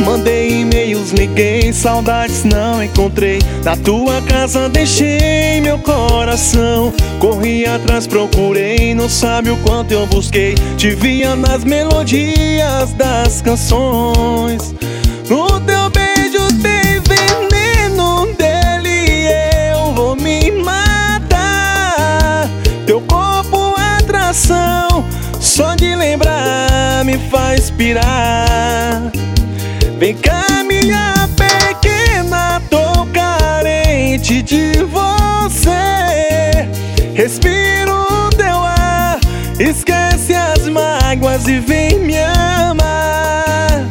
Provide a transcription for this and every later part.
Mandei e-mails, liguei, saudades não encontrei. Na tua casa deixei meu coração. Corri atrás, procurei, não sabe o quanto eu busquei. Te via nas melodias das canções. No teu beijo tem veneno, dele eu vou me matar. Teu corpo atração, só de lembrar me faz pirar. Vem cá, minha pequena, tô carente de você. Respiro o teu ar, esquece as mágoas e vem me amar.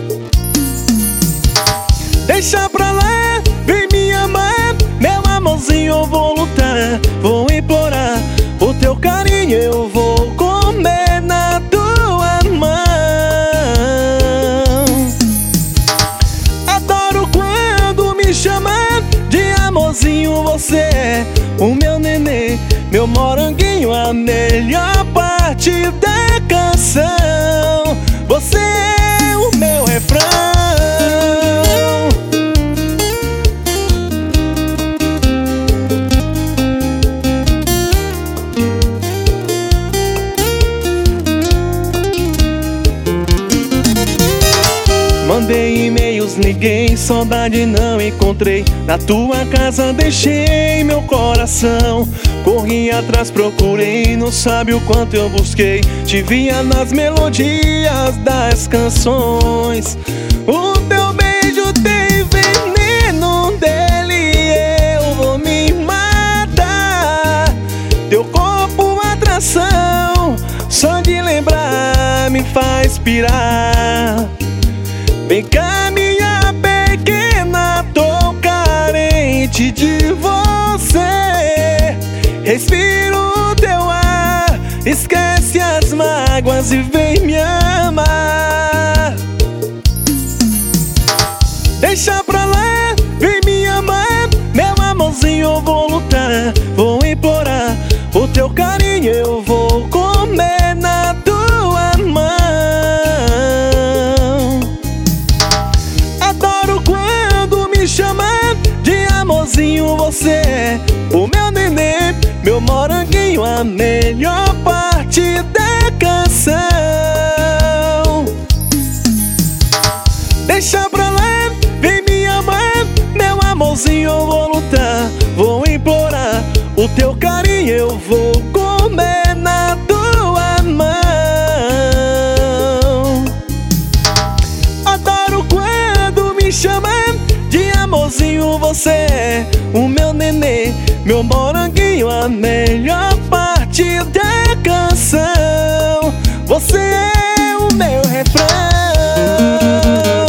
Deixa pra lá, vem me amar. Meu amorzinho, eu vou lutar, vou implorar. O teu carinho eu vou comer na tua mão. Adoro quando me chamar de amorzinho. Você é o meu nenê, meu moranguinho, a melhor parte da canção. Você é o meu refrão. Mandei e-mails, liguei, saudade não encontrei. Na tua casa deixei meu coração. Corri atrás, procurei, não sabe o quanto eu busquei. Te via nas melodias das canções. O teu beijo tem veneno, dele eu vou me matar. Teu corpo atração, só de lembrar me faz pirar. Vem cá, minha pequena, tô carente de você. Respiro o teu ar, esquece as mágoas e vem me amar. Deixa pra lá, vem me amar. Meu amorzinho, eu vou lutar, vou implorar. O teu carinho eu vou comer na tua mão. Chamar de amorzinho, você é o meu nenê, meu moranguinho, a melhor parte da canção. Deixa pra lá, vem me amar. Meu amorzinho, eu vou lutar, vou implorar. O teu carinho eu vou comer na tua mão. Adoro quando me chamar de amorzinho. Você é o meu nenê, meu moranguinho, a melhor parte da canção. Você é o meu refrão.